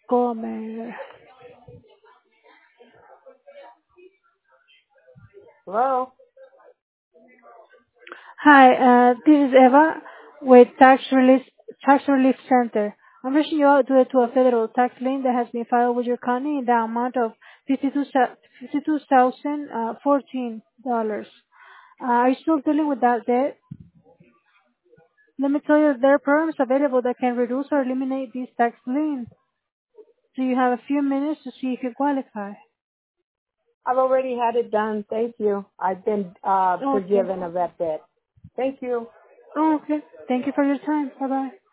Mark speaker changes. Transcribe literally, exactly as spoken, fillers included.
Speaker 1: Comer.
Speaker 2: Hello?
Speaker 1: Hi, uh, this is Eva with Tax Relief Tax Relief Center. I'm reaching you out due to a federal tax lien that has been filed with your county in the amount of fifty-two thousand fourteen dollars. Uh, are you still dealing with that debt? Let me tell you, there are programs available that can reduce or eliminate these tax liens. Do you have a few minutes to see if you qualify?
Speaker 2: I've already had it done. Thank you. I've been uh,
Speaker 1: Okay.
Speaker 2: forgiven of that debt. Thank you.
Speaker 1: Oh, okay. Thank you for your time. Bye bye.